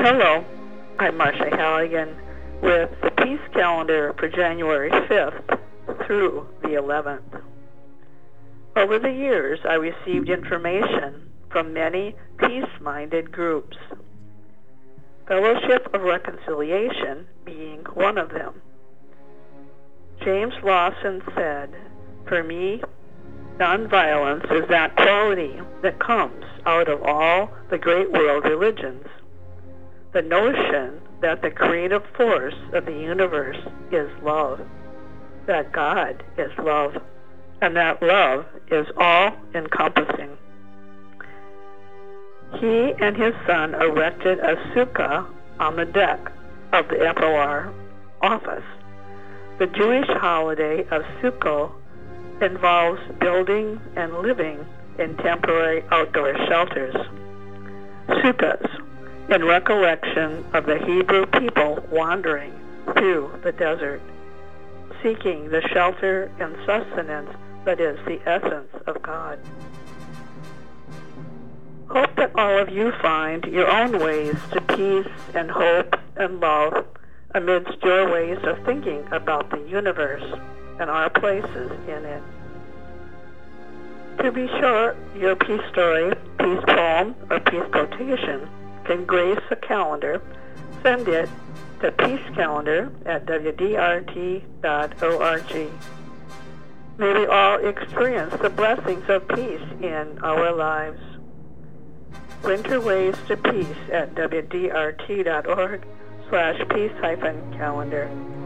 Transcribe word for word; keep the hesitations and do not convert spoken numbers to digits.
Hello, I'm Marcia Halligan with the Peace Calendar for January fifth through the eleventh. Over the years, I received information from many peace-minded groups, Fellowship of Reconciliation being one of them. James Lawson said, "For me, nonviolence is that quality that comes out of all the great world religions. The notion that the creative force of the universe is love, that God is love, and that love is all-encompassing." He and his son erected a sukkah on the deck of the F O R office. The Jewish holiday of Sukkot involves building and living in temporary outdoor shelters, sukkahs, in recollection of the Hebrew people wandering through the desert, seeking the shelter and sustenance that is the essence of God. Hope that all of you find your own ways to peace and hope and love amidst your ways of thinking about the universe and our places in it. To be sure, your peace story, peace poem, or peace quotation can grace a calendar. Send it to peacecalendar at w d r t dot org. May we all experience the blessings of peace in our lives. Winter Ways to Peace at w d r t dot org slash peace hyphen calendar.